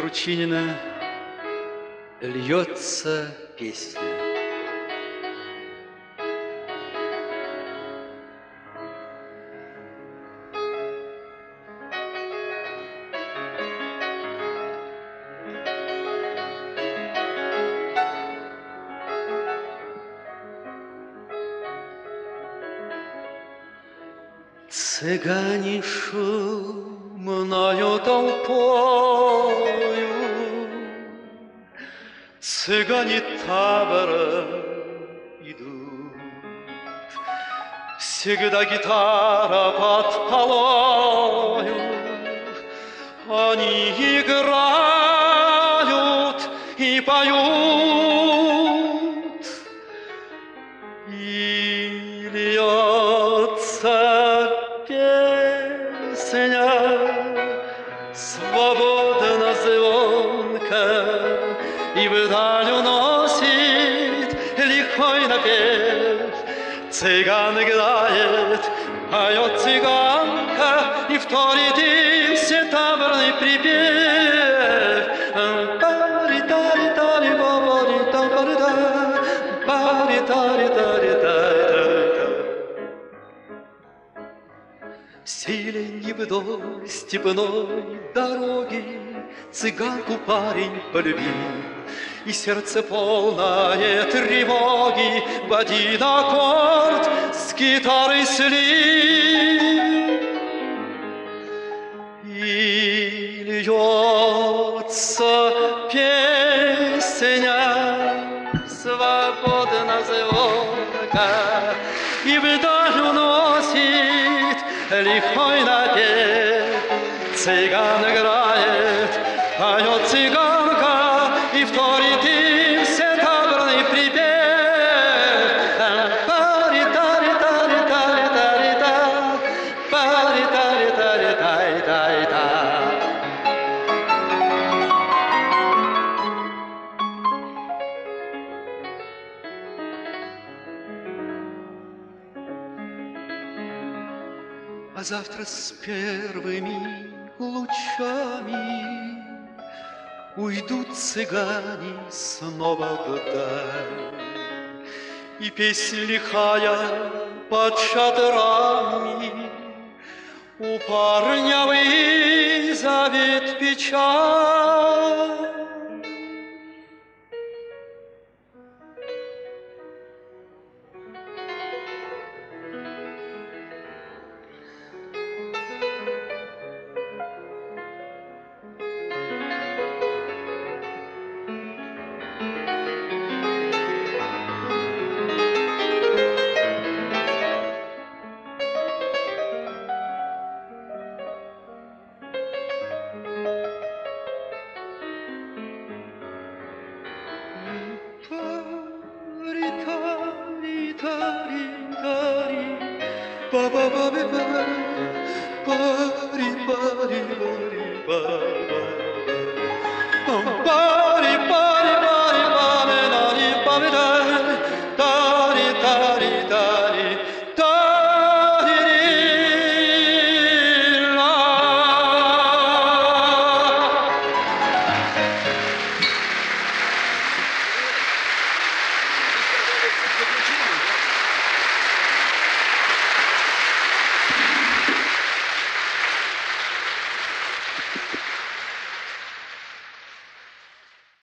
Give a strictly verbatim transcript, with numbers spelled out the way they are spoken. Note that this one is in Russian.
Кручинина льется песня. Цыгане шумною толпою, цыгане табора идут. Всегда гитара под полою, они играют и поют, и льется песня свободно звонко, и вдаль уносит лихой напев. Цыган играет, поет цыганка, и вторит им все таборный припев. Пари-тари-тари, бари-та-пари-та, пари-тари-тари-тари-та. Селенье вдоль степной дороги цыганку парень полюбил, и сердце полное тревоги в один аккорд с гитарой слил. И льется песня свободно звонко, и вдаль уносит лихой напев. Цыган играет, поет цыганка, и вторит им все таборный припев. Пари-тари-тари-тари-тари-та, пари-тари-тари-тари-та. А завтра с первыми лучами уйдут цыгане снова вдаль, и песнь лихая под шатрами у парня вызовет печаль. Ba ba ba ba ba, ba ba ba ba ba.